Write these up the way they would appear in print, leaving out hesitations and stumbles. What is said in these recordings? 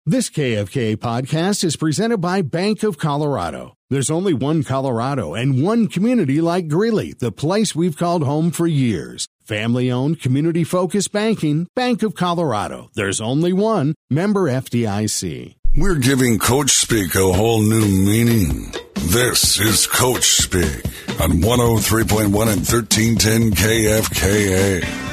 This KFK podcast is presented by Bank of Colorado. There's only one Colorado and one community like Greeley, the place we've called home for years. Family-owned, community-focused banking, Bank of Colorado. There's only one. Member FDIC. We're giving Coach Speak a whole new meaning. This is Coach Speak on 103.1 and 1310 KFKA.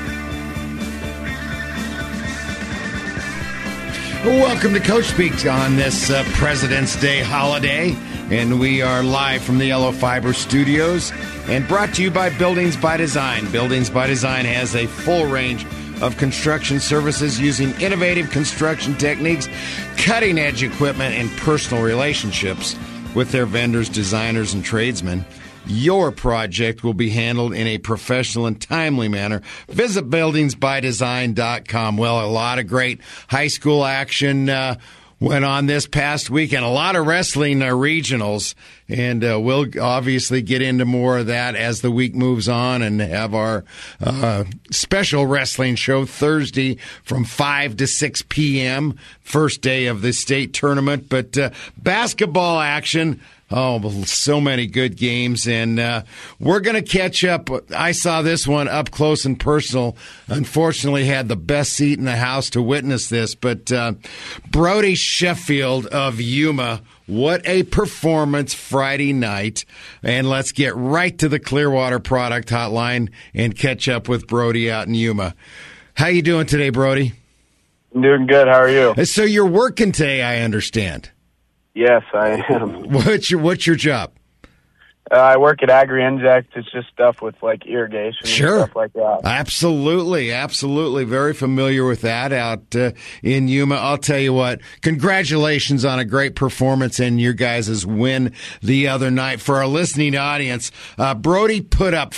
Welcome to Coach Speak on this President's Day holiday, and we are live from the Yellow Fiber Studios and brought to you by Buildings by Design. Buildings by Design has a full range of construction services using innovative construction techniques, cutting-edge equipment, and personal relationships with their vendors, designers, and tradesmen. Your project will be handled in a professional and timely manner. Visit buildingsbydesign.com. Well, a lot of great high school action went on this past weekend. A lot of wrestling regionals, and we'll obviously get into more of that as the week moves on and have our special wrestling show Thursday from 5 to 6 p.m., first day of the state tournament. But basketball action. Oh, so many good games, and we're going to catch up. I saw this one up close and personal. Unfortunately, had the best seat in the house to witness this, but Brody Sheffield of Yuma, what a performance Friday night. And let's get right to the Clearwater Product Hotline and catch up with Brody out in Yuma. How you doing today, Brody? I'm doing good. How are you? So you're working today, I understand. Yes, I am. What's your job? I work at Agri-Inject. It's just stuff with like irrigation and stuff like that. Absolutely. Very familiar with that out in Yuma. I'll tell you what, congratulations on a great performance and your guys' win the other night. For our listening audience, Brody put up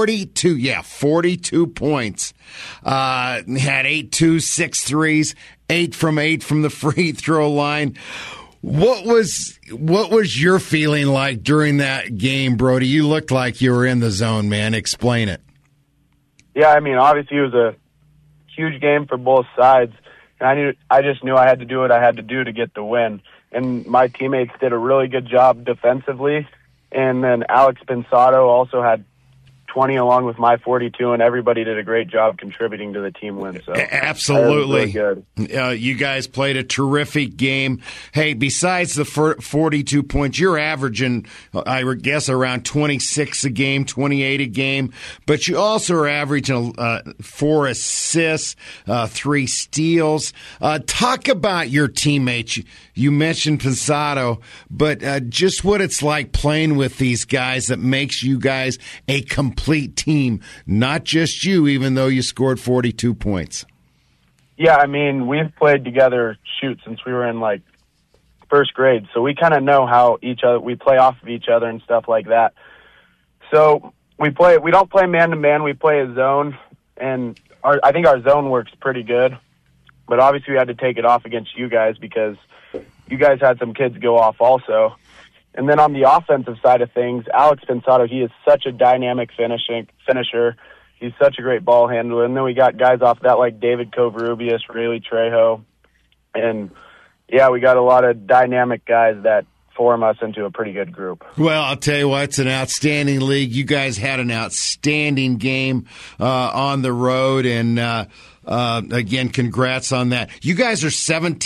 42 points. Had 8 2s, 6 3s, 8 from 8 from the free throw line. What was your feeling like during that game, Brody? You looked like you were in the zone, man. Explain it. Yeah, I mean, obviously it was a huge game for both sides. And I just knew I had to do what I had to do to get the win. And my teammates did a really good job defensively. And then Alex Pensato also had 20 along with my 42, and everybody did a great job contributing to the team win. So absolutely, really good. You guys played a terrific game. Hey, besides the 42 points, you're averaging, I guess, around 26 a game, 28 a game. But you also are averaging 4 assists, 3 steals. Talk about your teammates. You mentioned Pensato, but just what it's like playing with these guys that makes you guys a complete team, not just you, even though you scored 42 points. Yeah, I mean, we've played together, since we were in, like, first grade, so we kind of know how we play off of each other and stuff like that. So we don't play man-to-man, we play a zone, and I think our zone works pretty good, but obviously we had to take it off against you guys because you guys had some kids go off also. And then on the offensive side of things, Alex Pensato, he is such a dynamic finisher. He's such a great ball handler. And then we got guys off that like David Covarrubias, Rayleigh Trejo. And, yeah, we got a lot of dynamic guys that form us into a pretty good group. Well, I'll tell you what, it's an outstanding league. You guys had an outstanding game on the road, and again, congrats on that. You guys are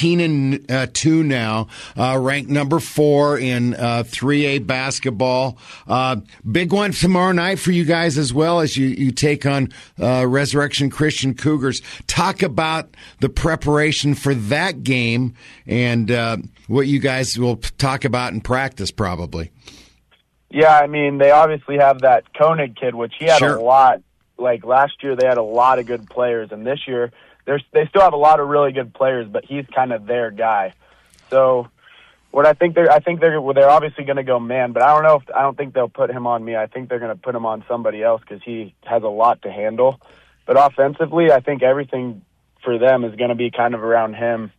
17-2 now, ranked number 4 in 3A basketball. Big one tomorrow night for you guys as well as you take on Resurrection Christian Cougars. Talk about the preparation for that game and what you guys will talk about in practice probably. Yeah, I mean, they obviously have that Koenig kid, which he had a lot. Like last year, they had a lot of good players, and this year they still have a lot of really good players, but he's kind of their guy. So, what I think they're obviously going to go man, but I don't think they'll put him on me. I think they're going to put him on somebody else because he has a lot to handle. But offensively, I think everything for them is going to be kind of around him.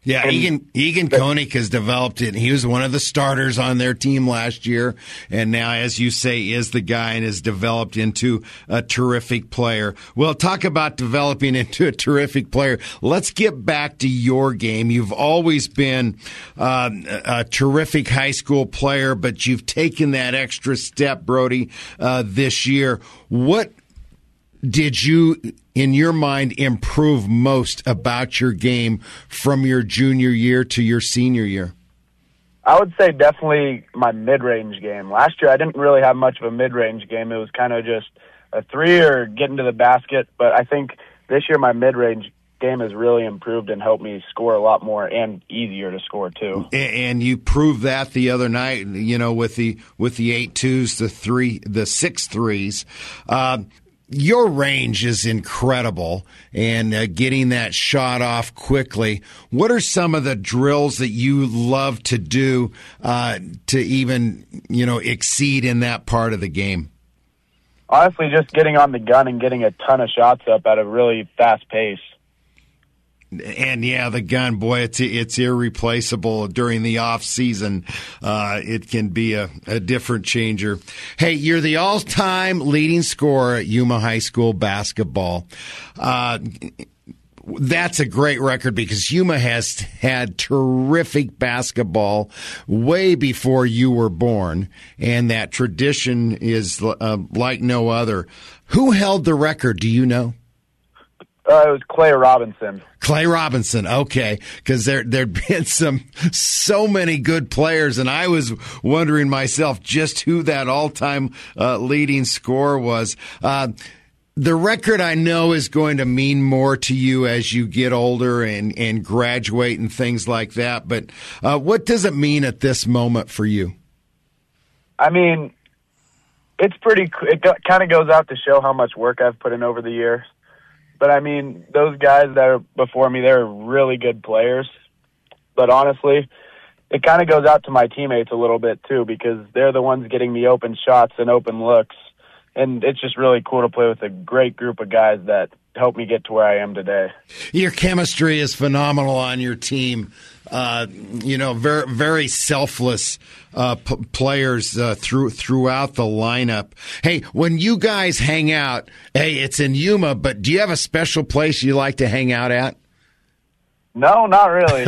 Yeah, Egan Koenig has developed it. He was one of the starters on their team last year, and now, as you say, is the guy and has developed into a terrific player. Well, talk about developing into a terrific player. Let's get back to your game. You've always been a terrific high school player, but you've taken that extra step, Brody, this year. What did you, in your mind, improve most about your game from your junior year to your senior year? I would say definitely my mid-range game. Last year I didn't really have much of a mid-range game. It was kind of just a three or getting to the basket. But I think this year my mid-range game has really improved and helped me score a lot more and easier to score too. And you proved that the other night, with the 8-2s, the 6-3s. Your range is incredible, and getting that shot off quickly. What are some of the drills that you love to do to even, exceed in that part of the game? Honestly, just getting on the gun and getting a ton of shots up at a really fast pace. And yeah, the gun, boy, it's irreplaceable during the off season. It can be a different changer. Hey, you're the all-time leading scorer at Yuma High School basketball. That's a great record because Yuma has had terrific basketball way before you were born, and that tradition is like no other. Who held the record? Do you know? It was Clay Robinson. Clay Robinson, okay, because there'd been so many good players, and I was wondering myself just who that all-time leading scorer was. The record, I know, is going to mean more to you as you get older and graduate and things like that, but what does it mean at this moment for you? I mean, it kind of goes out to show how much work I've put in over the years. But, I mean, those guys that are before me, they're really good players. But, honestly, it kind of goes out to my teammates a little bit, too, because they're the ones getting me open shots and open looks. And it's just really cool to play with a great group of guys that helped me get to where I am today. Your chemistry is phenomenal on your team. Very, very selfless players throughout the lineup. Hey, when you guys hang out, it's in Yuma, but do you have a special place you like to hang out at? No, not really.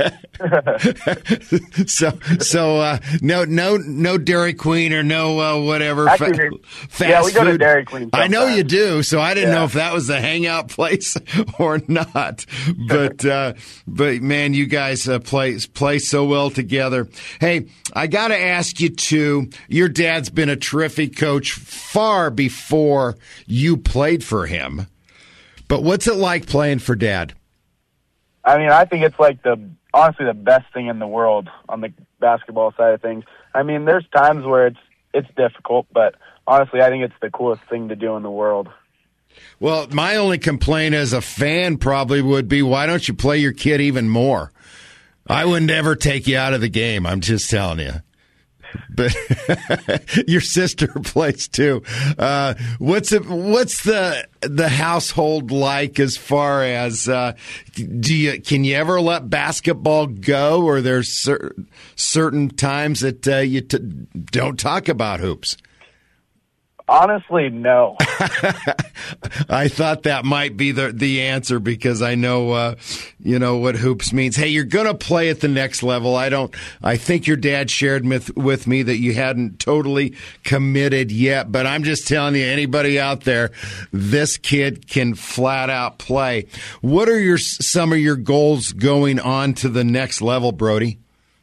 So no Dairy Queen or no whatever. Actually, fast we go food. to Dairy Queen sometimes. I know you do, so I didn't know if that was the hangout place or not. But man, you guys play so well together. Hey, I got to ask you too. Your dad's been a terrific coach far before you played for him. But what's it like playing for Dad? I mean, I think it's like honestly the best thing in the world on the basketball side of things. I mean, there's times where it's difficult, but honestly, I think it's the coolest thing to do in the world. Well, my only complaint as a fan probably would be, why don't you play your kid even more? I wouldn't ever take you out of the game. I'm just telling you. But your sister plays too. What's the household like as far as can you ever let basketball go, or there's certain times that you don't talk about hoops? Honestly, no. I thought that might be the answer because I know what hoops means. Hey, you're going to play at the next level. I think your dad shared with me that you hadn't totally committed yet, but I'm just telling you, anybody out there, this kid can flat out play. What are some of your goals going on to the next level, Brody?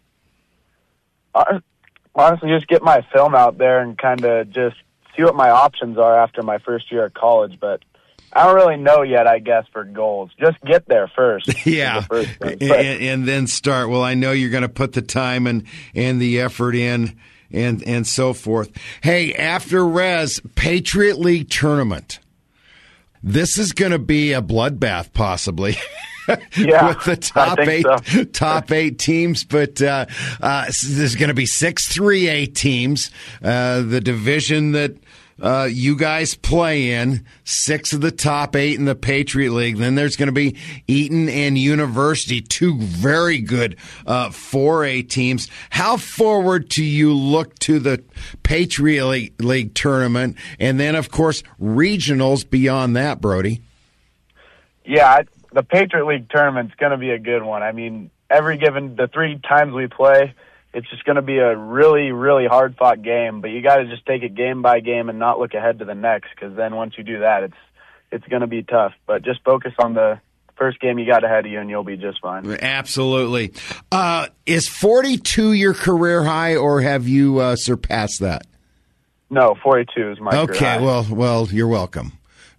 Honestly, just get my film out there and kind of just see what my options are after my first year at college, but I don't really know yet, I guess, for goals. Just get there first. Yeah, and then start. Well, I know you're going to put the time and the effort in and so forth. Hey, after Res, Patriot League tournament. This is going to be a bloodbath, possibly. Yeah, with the top eight teams, but there's going to be 6 3A teams. The division that you guys play in, 6 of the top 8 in the Patriot League. Then there's going to be Eaton and University, 2 very good 4A teams. How forward do you look to the Patriot League tournament? And then, of course, regionals beyond that, Brody. Yeah, the Patriot League tournament's going to be a good one. I mean, the 3 times we play, it's just going to be a really, really hard-fought game. But you got to just take it game by game and not look ahead to the next, because then once you do that, it's going to be tough. But just focus on the first game you got ahead of you, and you'll be just fine. Absolutely. Is 42 your career high, or have you surpassed that? No, 42 is my career high. Okay, well, you're welcome.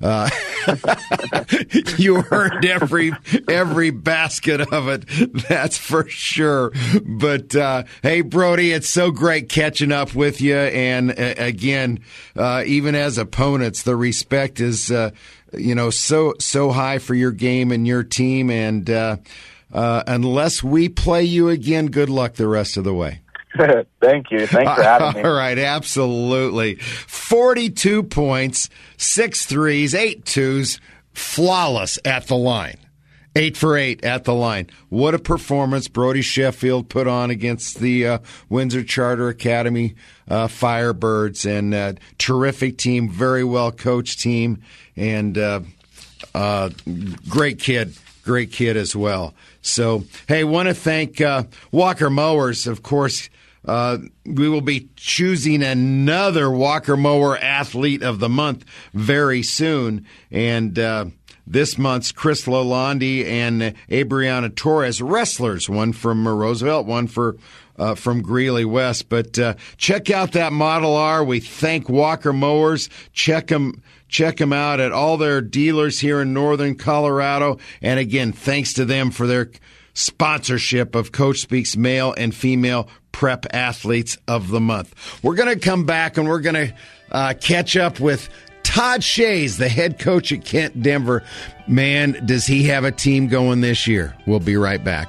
You earned every basket of it, that's for sure. But hey, Brody, it's so great catching up with you. And again, even as opponents, the respect is so high for your game and your team. And unless we play you again, good luck the rest of the way. Thank you. Thanks for having me. All right, absolutely. 42 points, 6 threes, 8 twos, flawless at the line. 8 for 8 at the line. What a performance Brody Sheffield put on against the Windsor Charter Academy Firebirds, and terrific team, very well coached team, and great kid as well. So, hey, want to thank Walker Mowers, of course. We will be choosing another Walker Mower Athlete of the Month very soon. And this month's Chris Lalonde and Abriana Torres, wrestlers, one from Roosevelt, one from Greeley West. But check out that Model R. We thank Walker Mowers. Check them out at all their dealers here in northern Colorado. And again, thanks to them for their sponsorship of Coach Speak's Male and Female Prep Athletes of the Month. We're going to come back and we're going to catch up with Todd Shays, the head coach at Kent Denver. Man, does he have a team going this year. We'll be right back.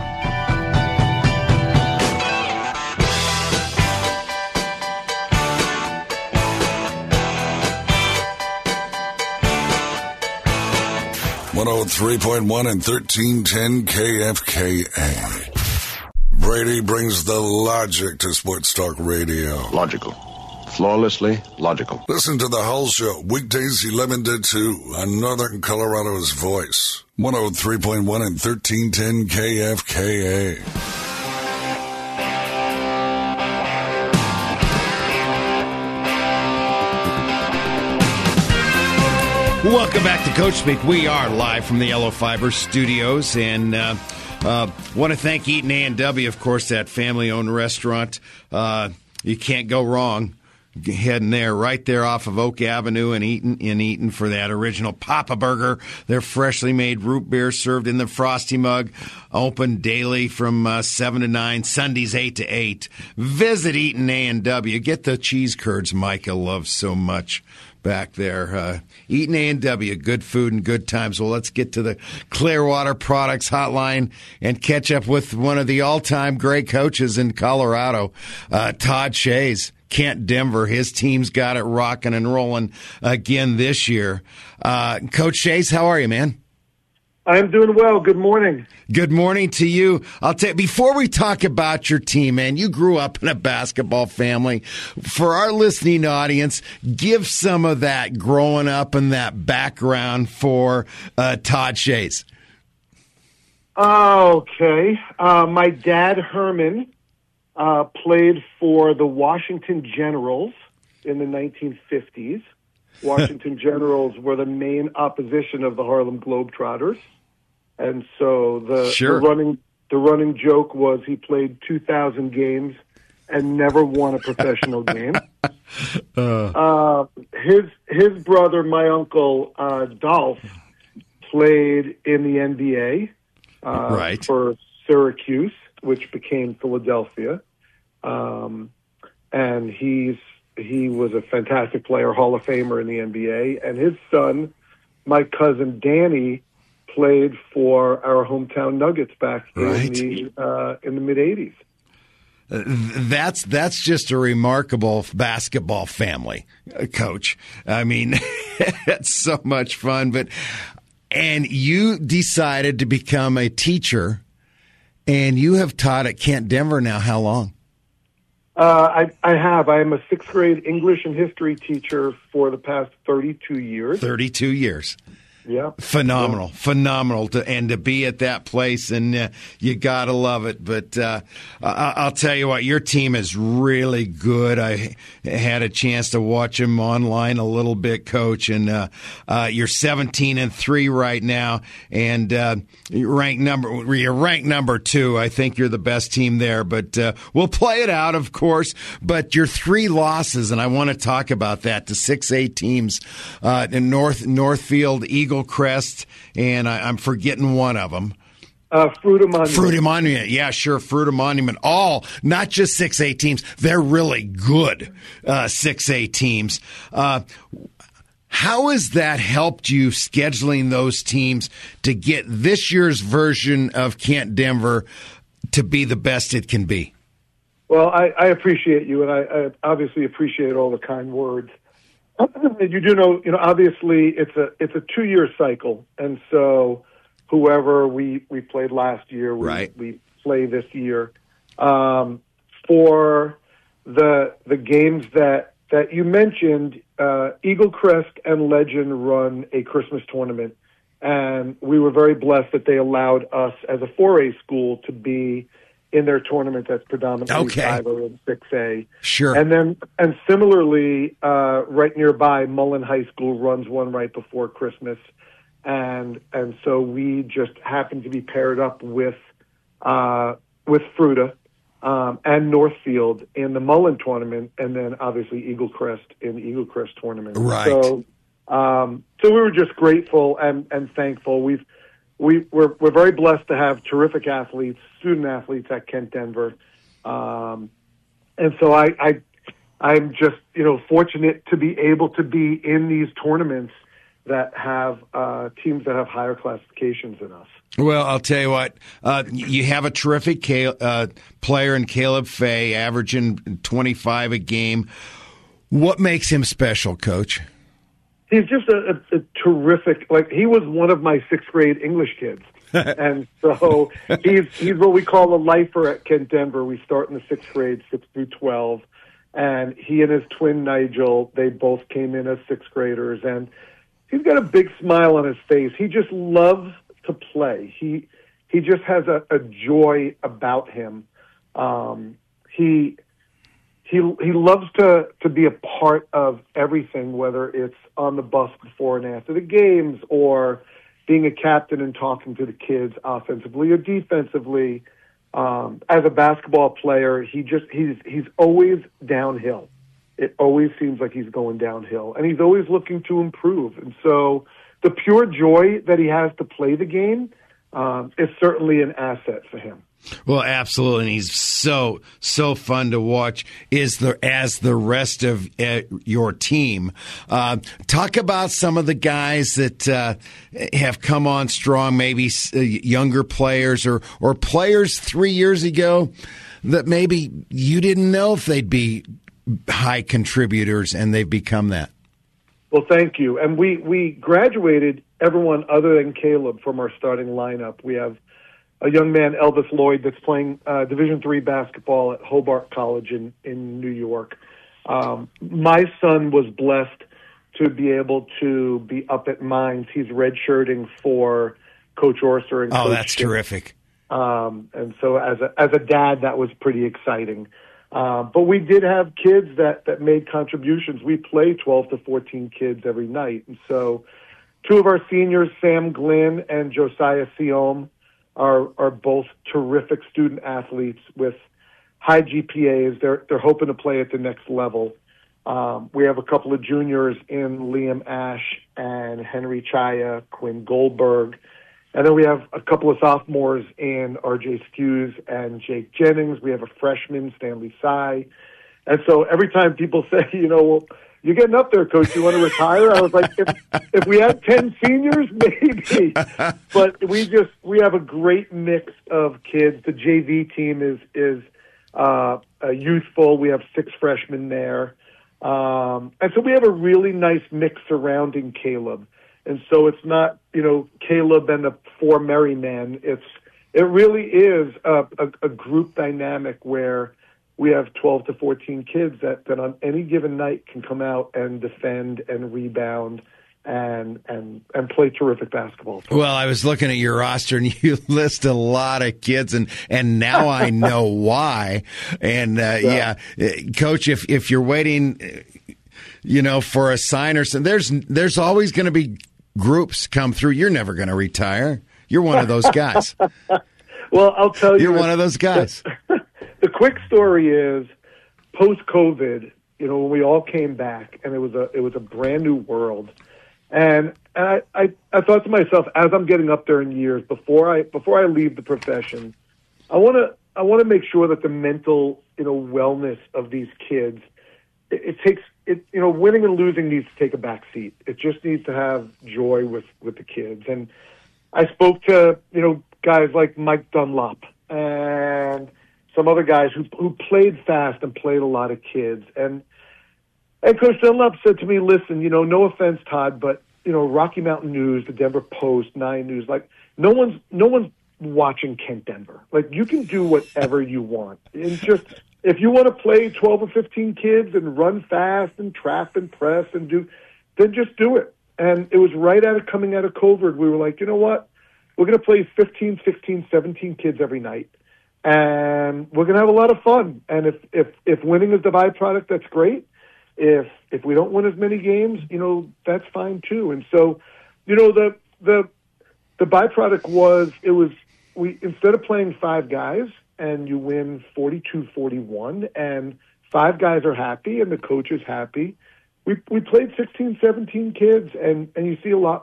.103.1 and 1310 KFKA. Brady brings the logic to Sports Talk Radio. Logical. Flawlessly logical. Listen to The Hull Show, weekdays 11 to 2 on Northern Colorado's Voice. 103.1 and 1310 KFKA. Welcome back to Coach Speak. We are live from the Yellow Fiber Studios, and want to thank Eaton A&W, of course, that family-owned restaurant. You can't go wrong heading there, right there off of Oak Avenue in Eaton for that original Papa Burger. Their freshly made root beer served in the frosty mug, open daily from 7 to 9, Sundays 8 to 8. Visit Eaton A&W. Get the cheese curds Micah loves so much back there. Eaton A&W, good food and good times. Well, let's get to the Clearwater Products Hotline and catch up with one of the all-time great coaches in Colorado, Todd Shays. Kent Denver, his team's got it rocking and rolling again this year. Coach Shays, how are you, man? I'm doing well. Good morning. Good morning to you. I'll tell you, before we talk about your team, man, you grew up in a basketball family. For our listening audience, give some of that growing up and that background for Todd Shays. Okay. My dad, Herman, played for the Washington Generals in the 1950s. Washington Generals were the main opposition of the Harlem Globetrotters. And so the running joke was he played 2,000 games and never won a professional game. His brother, my uncle, Dolph, played in the NBA right. for Syracuse, which became Philadelphia. And he was a fantastic player, Hall of Famer in the NBA. And his son, my cousin Danny, played for our hometown Nuggets back right. in the mid-'80s. That's just a remarkable basketball family, Coach. I mean, it's so much fun. And you decided to become a teacher, and you have taught at Kent Denver now how long? I have. I am a sixth grade English and history teacher for the past 32 years. 32 years. Yeah. Phenomenal to be at that place, and you gotta love it. But I'll tell you what, your team is really good. I had a chance to watch them online a little bit, Coach, and you're 17-3 right now, and you're ranked number 2. I think you're the best team there, but we'll play it out, of course. But your 3 losses, and I want to talk about that, to 6A teams in Northfield, Eagle Crest, and I'm forgetting one of them. Fruita Monument. Fruita Monument, yeah, sure, Fruita Monument. All, not just 6A teams, they're really good 6A teams. How has that helped you scheduling those teams to get this year's version of Kent Denver to be the best it can be? Well, I appreciate you, and I obviously appreciate all the kind words. You do know, obviously it's a 2-year cycle, and so whoever we played last year, we play this year. For the games that you mentioned, Eagle Crest and Legend run a Christmas tournament, and we were very blessed that they allowed us as a 4A school to be in their tournament that's predominantly 5A and 6A. Sure. And similarly, right nearby, Mullen High School runs one right before Christmas. And so we just happened to be paired up with Fruita and Northfield in the Mullen tournament, and then obviously Eagle Crest in the Eagle Crest tournament. Right. So we were just grateful and thankful. We're very blessed to have terrific athletes, student athletes at Kent Denver, and so I'm just fortunate to be able to be in these tournaments that have teams that have higher classifications than us. Well, I'll tell you what, you have a terrific player in Caleb Fay, averaging 25 a game. What makes him special, Coach? He's just a terrific, he was one of my 6th grade English kids. And so he's what we call a lifer at Kent Denver. We start in the 6th grade, 6 through 12. And he and his twin Nigel, they both came in as 6th graders. And he's got a big smile on his face. He just loves to play. He just has a joy about him. He loves to be a part of everything, whether it's on the bus before and after the games, or being a captain and talking to the kids offensively or defensively. As a basketball player, he's always downhill. It always seems like he's going downhill, and he's always looking to improve. And so the pure joy that he has to play the game is certainly an asset for him. Well, absolutely, and he's so fun to watch. As the rest of your team. Talk about some of the guys that have come on strong, maybe younger players or players 3 years ago that maybe you didn't know if they'd be high contributors, and they've become that. Well, thank you. And we graduated everyone other than Caleb from our starting lineup. We have a young man, Elvis Lloyd, that's playing Division III basketball at Hobart College in New York. My son was blessed to be able to be up at Mines. He's redshirting for Coach Orser. And Coach that's Schick. Terrific. And so as a dad, that was pretty exciting. But we did have kids that made contributions. We play 12 to 14 kids every night. And so 2 of our seniors, Sam Glynn and Josiah Siom, are both terrific student athletes with high GPAs. They're hoping to play at the next level. We have a couple of juniors in Liam Ash and Henry Chaya, Quinn Goldberg. And then we have a couple of sophomores in R.J. Skews and Jake Jennings. We have a freshman, Stanley Sy. And so every time people say, well, you're getting up there, Coach, you want to retire? I was like, if we had 10 seniors, maybe. But we have a great mix of kids. The JV team is youthful. We have 6 freshmen there. And so we have a really nice mix surrounding Caleb. And so it's not, Caleb and the 4 merry men. It really is a group dynamic where we have 12 to 14 kids that on any given night can come out and defend and rebound and play terrific basketball. Well, I was looking at your roster, and you list a lot of kids, and now I know why. And Coach, if you're waiting, for a sign or something, there's always going to be groups come through. You're never going to retire. You're one of those guys. Well, I'll tell you, you're one of those guys. The quick story is, post-COVID, when we all came back, and it was a brand new world. And I thought to myself, as I'm getting up there in years, before I leave the profession, I want to make sure that the mental wellness of these kids, it takes winning and losing needs to take a back seat. It just needs to have joy with the kids. And I spoke to guys like Mike Dunlop and some other guys who played fast and played a lot of kids. And Coach Dunlop said to me, listen, no offense, Todd, but, Rocky Mountain News, the Denver Post, 9 News, like, no one's watching Kent Denver. Like, you can do whatever you want. And just, if you want to play 12 or 15 kids and run fast and trap and press and then just do it. And it was right coming out of COVID. We were like, you know what? We're going to play 15, 16, 17 kids every night. And we're going to have a lot of fun. And if winning is the byproduct, that's great. If we don't win as many games, that's fine too. And so, the byproduct was we instead of playing 5 guys and you win 42-41 and 5 guys are happy and the coach is happy, we played 16, 17 kids and you see a lot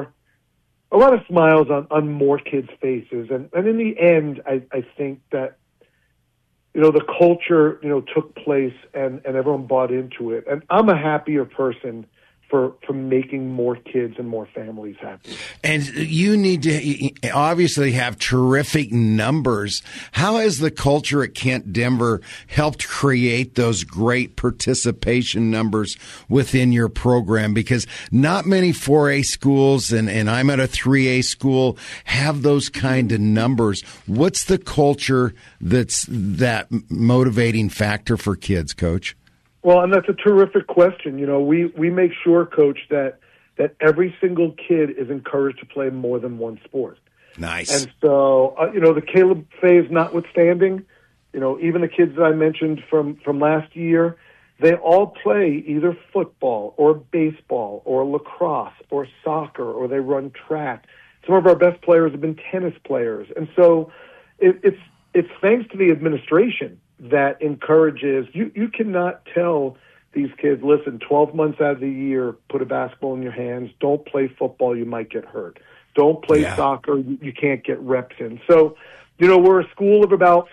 of smiles on more kids' faces. And in the end, I think that, the culture, took place and everyone bought into it. And I'm a happier person for making more kids and more families happy. And you need to obviously have terrific numbers. How has the culture at Kent Denver helped create those great participation numbers within your program? Because not many 4A schools, and I'm at a 3A school, have those kind of numbers. What's the culture that's that motivating factor for kids, Coach? Well, and that's a terrific question. We make sure, Coach, that every single kid is encouraged to play more than one sport. Nice. And so, the Caleb phase notwithstanding, even the kids that I mentioned from last year, they all play either football or baseball or lacrosse or soccer, or they run track. Some of our best players have been tennis players. And so it's thanks to the administration that encourages, you cannot tell these kids, listen, 12 months out of the year, put a basketball in your hands. Don't play football, you might get hurt. Don't play soccer, you can't get reps in. So, we're a school of about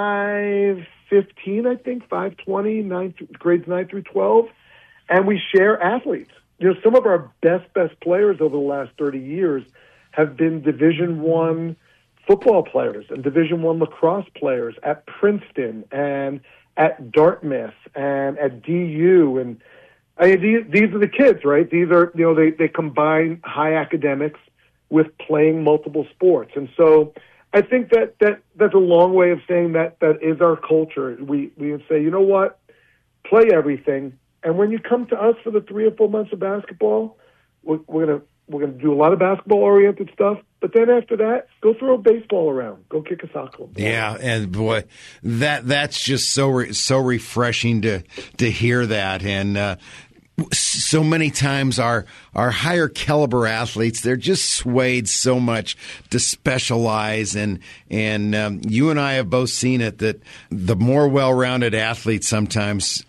515, I think, 520, grades 9 through 12, and we share athletes. Some of our best players over the last 30 years have been Division I football players and Division I lacrosse players at Princeton and at Dartmouth and at DU. And these are the kids, right? These are, they combine high academics with playing multiple sports. And so I think that's a long way of saying that is our culture. We would say, you know what, play everything. And when you come to us for the 3 or 4 months of basketball, we're going to do a lot of basketball-oriented stuff, but then after that, go throw a baseball around. Go kick a soccer ball. Yeah, and boy, that's just so refreshing to hear that. And so many times our higher caliber athletes, they're just swayed so much to specialize. And you and I have both seen it, that the more well-rounded athletes sometimes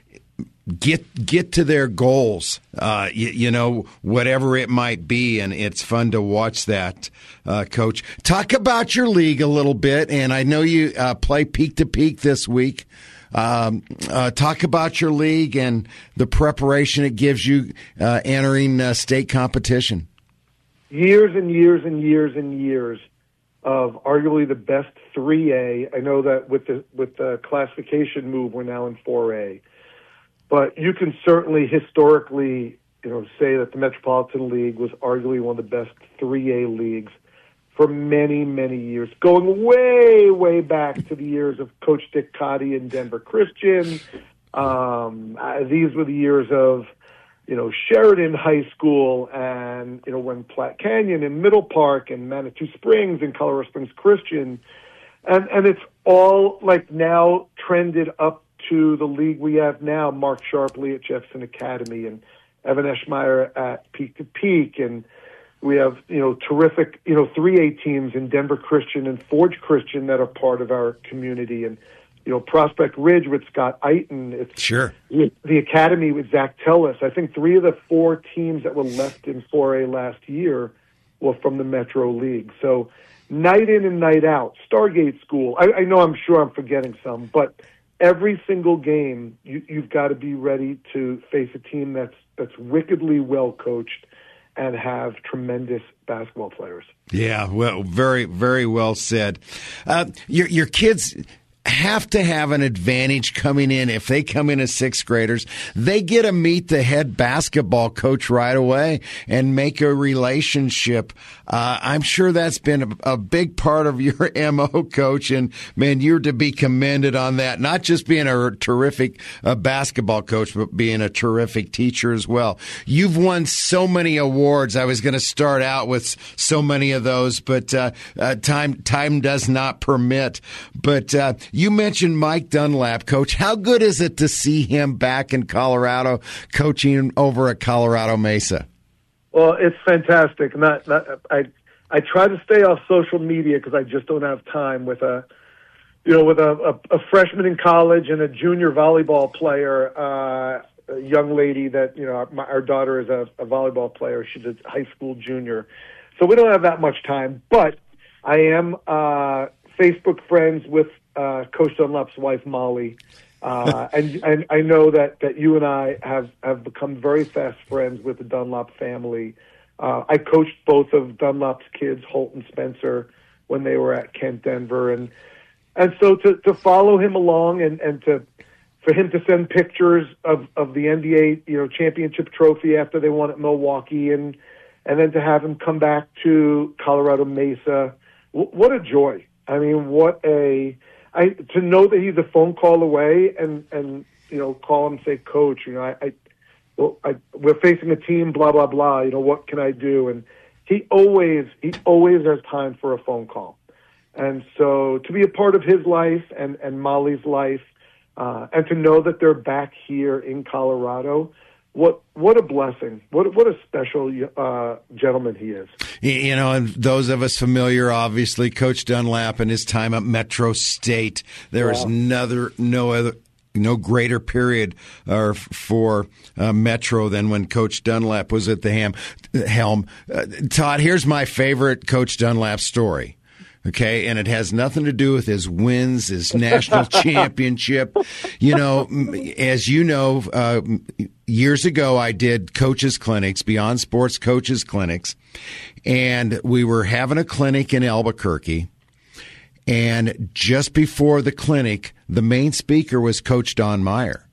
get to their goals, whatever it might be, and it's fun to watch that. Coach, talk about your league a little bit, and I know you play peak to peak this week. Talk about your league and the preparation it gives you entering state competition. Years and years and years and years of arguably the best 3A. I know that with the classification move, we're now in 4A. But you can certainly historically, say that the Metropolitan League was arguably one of the best 3A leagues for many, many years, going way, way back to the years of Coach Dick Cotty and Denver Christian. These were the years of, Sheridan High School and, when Platte Canyon and Middle Park and Manitou Springs and Colorado Springs Christian. And it's all like now trended up to the league we have now, Mark Sharpley at Jefferson Academy and Evan Eschmeyer at Peak to Peak. And we have, terrific, 3A teams in Denver Christian and Forge Christian that are part of our community. And, Prospect Ridge with Scott Eiton. It's sure. The Academy with Zach Tellis. I think 3 of the 4 teams that were left in 4A last year were from the Metro League. So night in and night out, Stargate School. I know I'm sure I'm forgetting some, but every single game you've got to be ready to face a team that's wickedly well coached and have tremendous basketball players. Yeah, well, very, very well said. Your kids have to have an advantage coming in. If they come in as 6th graders, they get to meet the head basketball coach right away and make a relationship. I'm sure that's been a big part of your MO, Coach, and man, you're to be commended on that. Not just being a terrific basketball coach, but being a terrific teacher as well. You've won so many awards. I was going to start out with so many of those, but time does not permit. But you mentioned Mike Dunlap, Coach. How good is it to see him back in Colorado, coaching over at Colorado Mesa? Well, it's fantastic. I try to stay off social media because I just don't have time with a freshman in college and a junior volleyball player, a young lady that, our daughter is a volleyball player. She's a high school junior. So we don't have that much time, but I am Facebook friends with Coach Dunlap's wife, Molly. And I know that you and I have become very fast friends with the Dunlap family. I coached both of Dunlap's kids, Holt and Spencer, when they were at Kent Denver. And so to follow him along and for him to send pictures of the NBA, championship trophy after they won at Milwaukee and then to have him come back to Colorado Mesa, what a joy. I mean, to know that he's a phone call away and call him and say, Coach, we're facing a team, blah, blah, blah, what can I do? And he always has time for a phone call. And so to be a part of his life and Molly's life, and to know that they're back here in Colorado, what a blessing. What a special gentleman he is. And those of us familiar, obviously, Coach Dunlap and his time at Metro State, there is no greater period for Metro than when Coach Dunlap was at the helm. Todd, here's my favorite Coach Dunlap story. Okay, and it has nothing to do with his wins, his national championship. As you know, years ago I did coaches clinics, Beyond Sports coaches clinics, and we were having a clinic in Albuquerque. And just before the clinic, the main speaker was Coach Don Meyer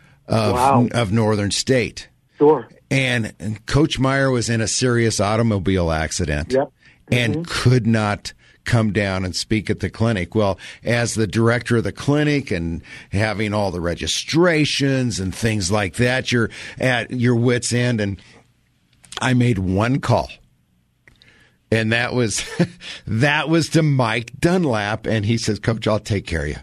of Northern State. Sure. And Coach Meyer was in a serious automobile accident and could not come down and speak at the clinic. Well, as the director of the clinic and having all the registrations and things like that, you're at your wit's end. And I made one call. And that was to Mike Dunlap, and he says, Coach, I'll take care of you.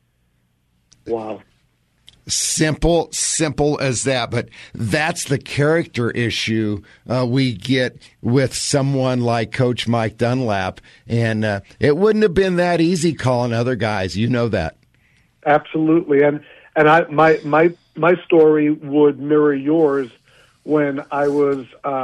Wow. Simple as that. But that's the character issue we get with someone like Coach Mike Dunlap. And it wouldn't have been that easy calling other guys. You know that. Absolutely. And my story would mirror yours when I was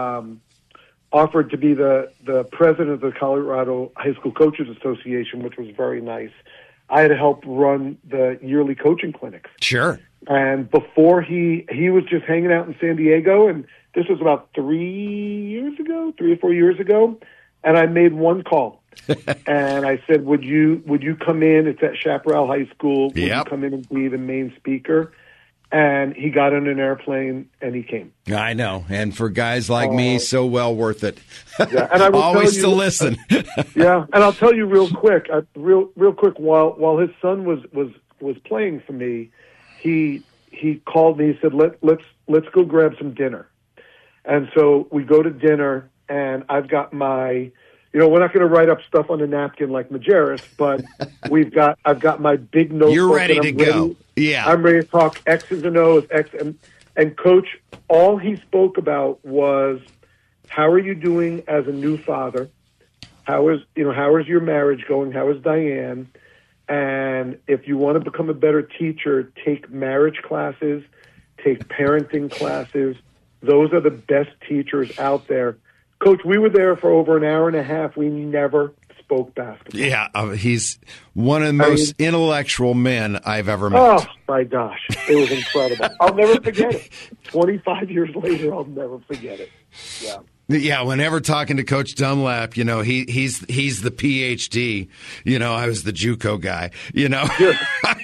offered to be the president of the Colorado High School Coaches Association, which was very nice. I had to help run the yearly coaching clinics. Sure. And before he was just hanging out in San Diego, and this was about 3 or 4 years ago, and I made one call. And I said, would you come in? It's at Chaparral High School. Would you come in and be the main speaker? And he got on an airplane and he came. I know. And for guys like me, so well worth it. Yeah, and I will always tell you, to listen. Yeah, and I'll tell you real quick, while his son was playing for me, he called me. He said, let's go grab some dinner. And so we go to dinner, and I've got my, we're not going to write up stuff on a napkin like Majerus, but I've got my big notebook. You're ready to go. Yeah. I'm ready to talk X's and O's, and Coach, all he spoke about was, how are you doing as a new father? How is your marriage going? How is Diane? And if you want to become a better teacher, take marriage classes, take parenting classes. Those are the best teachers out there. Coach, we were there for over an hour and a half. We never spoke basketball. Yeah, he's one of the most intellectual men I've ever met. Oh, my gosh. It was incredible. I'll never forget it. 25 years later, I'll never forget it. Yeah. Yeah, whenever talking to Coach Dunlap, he's the PhD. I was the JUCO guy. Yeah.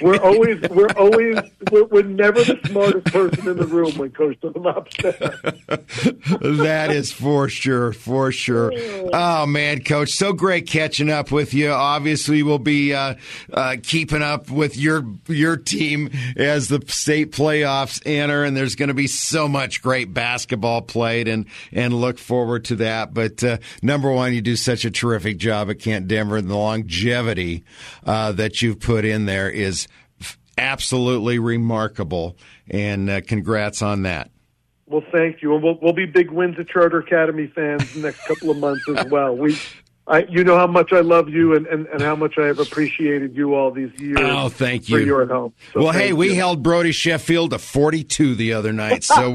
We're never the smartest person in the room when Coach Dunlap's there. That is for sure. Oh man, Coach, so great catching up with you. Obviously, we'll be keeping up with your team as the state playoffs enter, and there's going to be so much great basketball played, and look forward to that. But number one, you do such a terrific job at Kent Denver, and the longevity that you've put in there is absolutely remarkable. And congrats on that. Well, thank you. And we'll be big Windsor Charter Academy fans the next couple of months as well. You know how much I love you and how much I have appreciated you all these years. Oh, thank you. For your help. So well, hey, we held Brody Sheffield to 42 the other night, so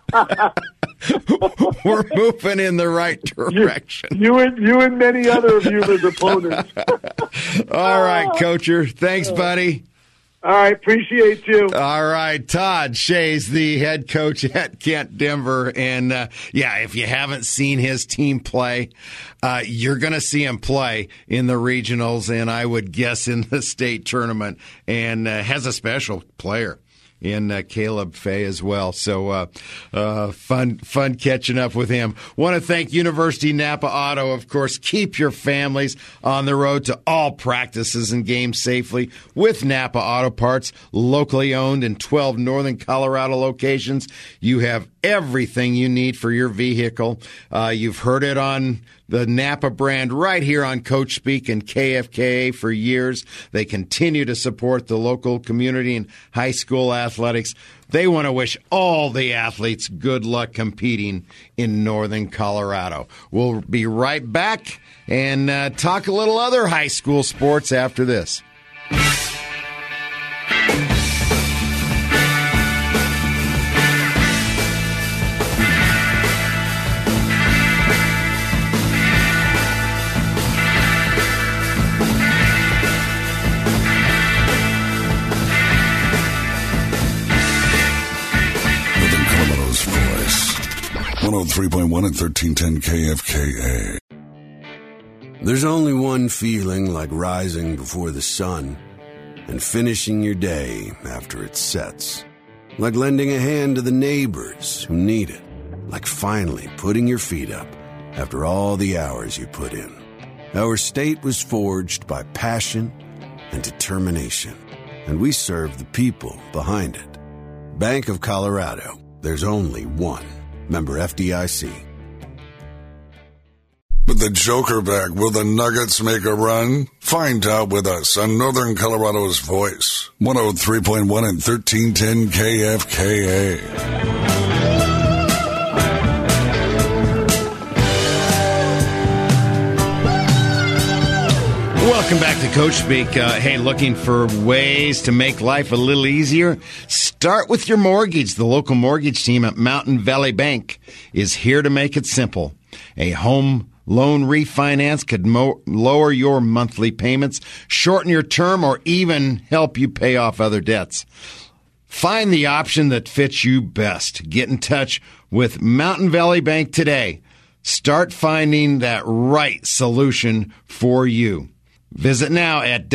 we're moving in the right direction. You and many other of you as opponents. All right, Coacher. Thanks, buddy. All right, appreciate you. All right, Todd Shea's the head coach at Kent Denver, and if you haven't seen his team play, you're going to see him play in the regionals, and I would guess in the state tournament, and has a special player in Caleb Fay as well. So fun catching up with him. Want to thank University Napa Auto, of course. Keep your families on the road to all practices and games safely with Napa Auto Parts, locally owned in 12 northern Colorado locations. You have everything you need for your vehicle. You've heard it on the Napa brand right here on Coach Speak and KFKA for years. They continue to support the local community and high school athletics. They want to wish all the athletes good luck competing in northern Colorado. We'll be right back and talk a little other high school sports after this. Northern Colorado's voice. 103.1 and 1310 KFKA. There's only one feeling like rising before the sun and finishing your day after it sets. Like lending a hand to the neighbors who need it. Like finally putting your feet up after all the hours you put in. Our state was forged by passion and determination, and we serve the people behind it. Bank of Colorado. There's only one. Member FDIC. With the Joker back, will the Nuggets make a run? Find out with us on Northern Colorado's voice. 103.1 and 1310 KFKA. Welcome back to Coach Speak. Hey, looking for ways to make life a little easier? Start with your mortgage. The local mortgage team at Mountain Valley Bank is here to make it simple. A home loan refinance could lower your monthly payments, shorten your term, or even help you pay off other debts. Find the option that fits you best. Get in touch with Mountain Valley Bank today. Start finding that right solution for you. Visit now at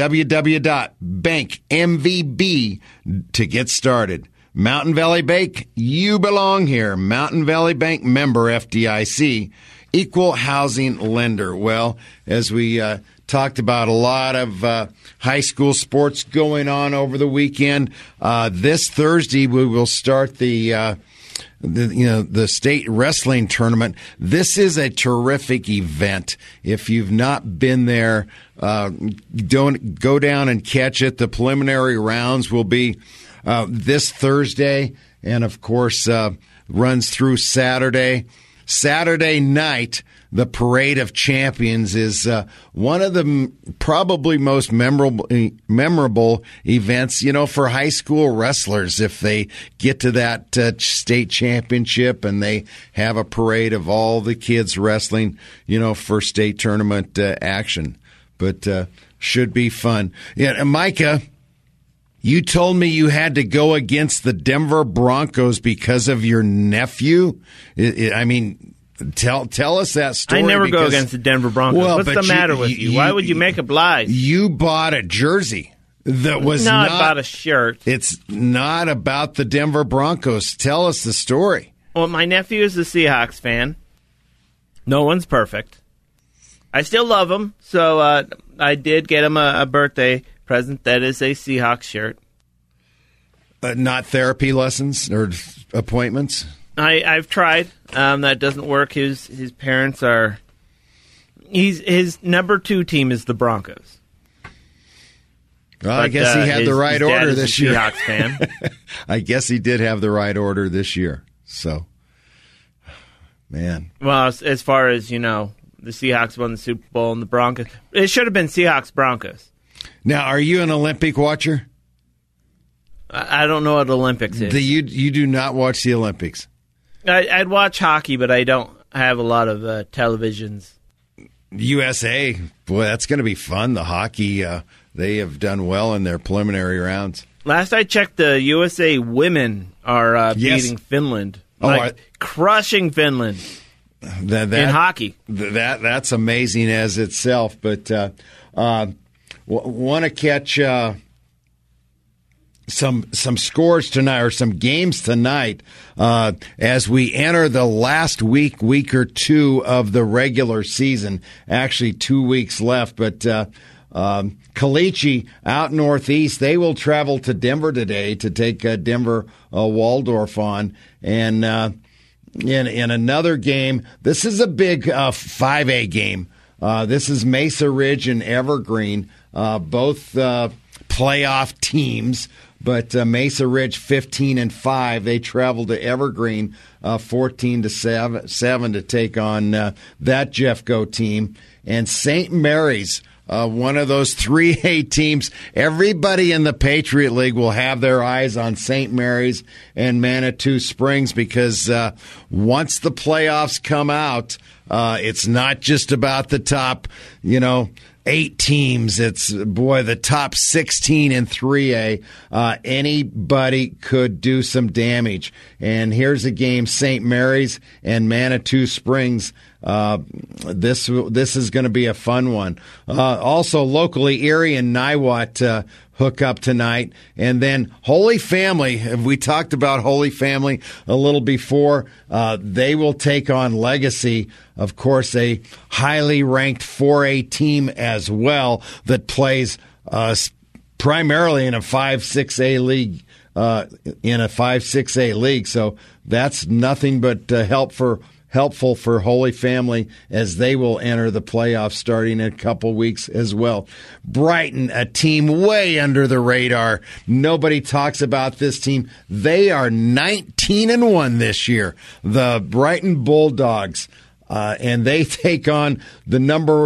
www.bankmvb to get started. Mountain Valley Bank, you belong here. Mountain Valley Bank, member FDIC, equal housing lender. Well, as we talked about a lot of high school sports going on over the weekend, this Thursday we will start the state wrestling tournament. This is a terrific event. If you've not been there, don't go down and catch it. The preliminary rounds will be this Thursday, and of course runs through Saturday. Saturday night, the Parade of Champions is one of the probably most memorable events, for high school wrestlers. If they get to that state championship and they have a parade of all the kids wrestling, for state tournament action. But should be fun. Yeah, and Micah, you told me you had to go against the Denver Broncos because of your nephew. Tell us that story. I never go against the Denver Broncos. Well, what's the matter with you? Why would you make up lies? You bought a jersey that was not about a shirt. It's not about the Denver Broncos. Tell us the story. Well, my nephew is a Seahawks fan. No one's perfect. I still love him, so I did get him a birthday present that is a Seahawks shirt. Not therapy lessons or appointments? I've tried. That doesn't work. His parents are... His number 2 team is the Broncos. Well, I guess he had the right order this year. Seahawks fan. I guess he did have the right order this year. So, man. Well, as far as, the Seahawks won the Super Bowl and the Broncos. It should have been Seahawks-Broncos. Now, are you an Olympic watcher? I don't know what Olympics is. You do not watch the Olympics? I'd watch hockey, but I don't have a lot of televisions. USA, boy, that's going to be fun. The hockey, they have done well in their preliminary rounds. Last I checked, the USA women are beating Finland. Crushing Finland. In hockey. That's amazing as itself. But want to catch some scores tonight or some games tonight as we enter the last week or two of the regular season. Actually, 2 weeks left. But Kalichi out northeast, they will travel to Denver today to take Denver Waldorf on. And in another game, this is a big 5A game. This is Mesa Ridge and Evergreen, both playoff teams. But Mesa Ridge 15-5, they travel to Evergreen 14-7 to take on that Jeffco team. And St. Mary's, one of those 3A teams. Everybody in the Patriot League will have their eyes on St. Mary's and Manitou Springs because once the playoffs come out, it's not just about the top, 8 teams. It's, the top 16 in 3A. Anybody could do some damage. And here's a game, St. Mary's and Manitou Springs. This is going to be a fun one. Also, locally, Erie and Niwot hook up tonight. And then Holy Family, we talked about Holy Family a little before. They will take on Legacy, of course, a highly ranked 4A team as well that plays primarily in a 5-6A league. So that's nothing but helpful for Holy Family as they will enter the playoffs starting in a couple weeks as well. Brighton, a team way under the radar. Nobody talks about this team. They are 19-1 this year. The Brighton Bulldogs, and they take on the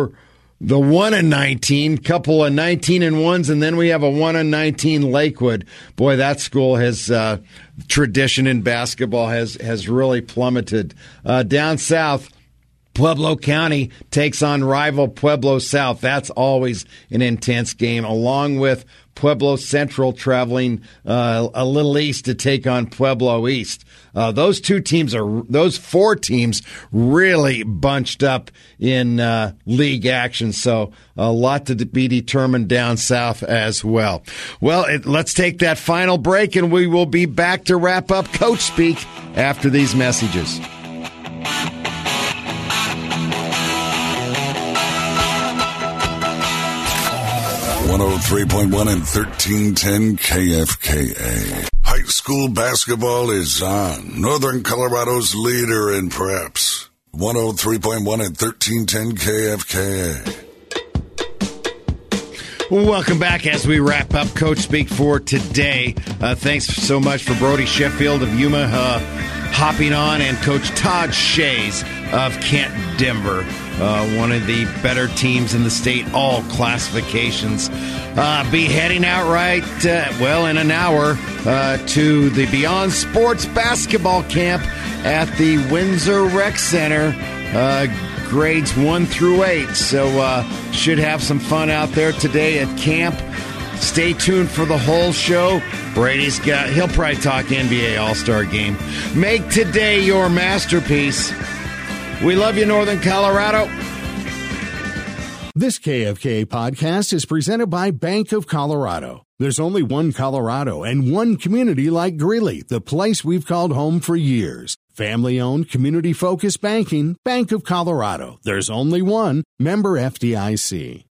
1-19, couple of 19-1s, and then we have a 1-19 Lakewood. Boy, that school has tradition in basketball has really plummeted. Down south, Pueblo County takes on rival Pueblo South. That's always an intense game, along with Pueblo Central traveling a little east to take on Pueblo East. Those four teams really bunched up in league action, so a lot to be determined down south as well. Well, let's take that final break, and we will be back to wrap up Coach Speak after these messages. 103.1 and 1310 KFKA. High school basketball is on. Northern Colorado's leader in preps. 103.1 and 1310 KFKA. Welcome back as we wrap up Coach Speak for today. Thanks so much for Brody Sheffield of Yuma hopping on, and Coach Todd Shays of Kent Denver. One of the better teams in the state, all classifications. Be heading out in an hour to the Beyond Sports basketball camp at the Windsor Rec Center, grades 1 through 8. So should have some fun out there today at camp. Stay tuned for the whole show. He'll probably talk NBA All-Star Game. Make today your masterpiece. We love you, Northern Colorado. This KFKA podcast is presented by Bank of Colorado. There's only one Colorado and one community like Greeley, the place we've called home for years. Family-owned, community-focused banking, Bank of Colorado. There's only one. Member FDIC.